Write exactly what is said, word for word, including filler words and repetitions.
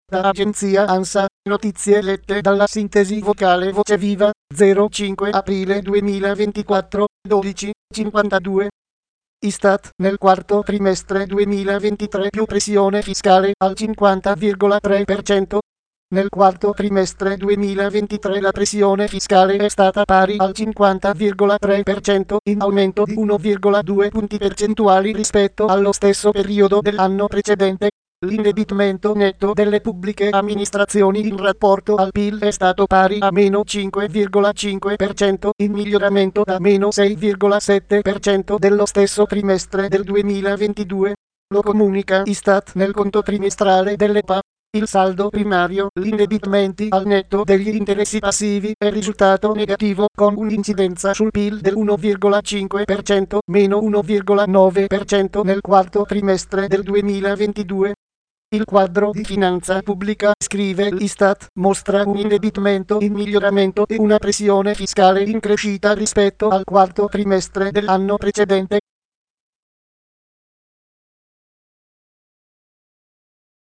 Da agenzia ANSA, notizie lette dalla sintesi vocale Voce Viva, zero cinque aprile duemilaventiquattro, dodici cinquantadue. Istat, nel quarto trimestre duemilaventitré più pressione fiscale al cinquanta virgola tre per cento. Nel quarto trimestre duemilaventitré la pressione fiscale è stata pari al cinquanta virgola tre per cento, in aumento di uno virgola due punti percentuali rispetto allo stesso periodo dell'anno precedente. L'indebitamento netto delle pubbliche amministrazioni in rapporto al P I L è stato pari a meno cinque virgola cinque per cento, in miglioramento da meno sei virgola sette per cento dello stesso trimestre del duemilaventidue. Lo comunica Istat nel conto trimestrale delle P A. Il saldo primario, l'indebitamento al netto degli interessi passivi, è risultato negativo, con un'incidenza sul P I L del uno virgola cinque per cento, meno uno virgola nove per cento nel quarto trimestre del duemilaventidue. Il quadro di finanza pubblica, scrive l'Istat, mostra un indebitamento in miglioramento e una pressione fiscale in crescita rispetto al quarto trimestre dell'anno precedente.